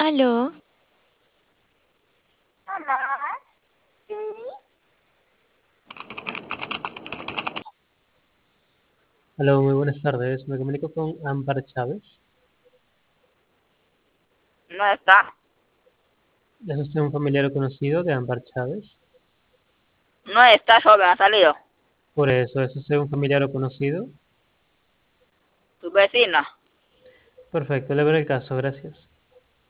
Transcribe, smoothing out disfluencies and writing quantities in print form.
Aló, Mamá, sí. Hola, muy buenas tardes. Me comunico con Ámbar Chávez. No está. ¿Es usted un familiar o conocido de Ámbar Chávez? No está, joven, ha salido. Por eso, ¿es usted un familiar o conocido? Tu vecina. Perfecto, le veré el caso, gracias.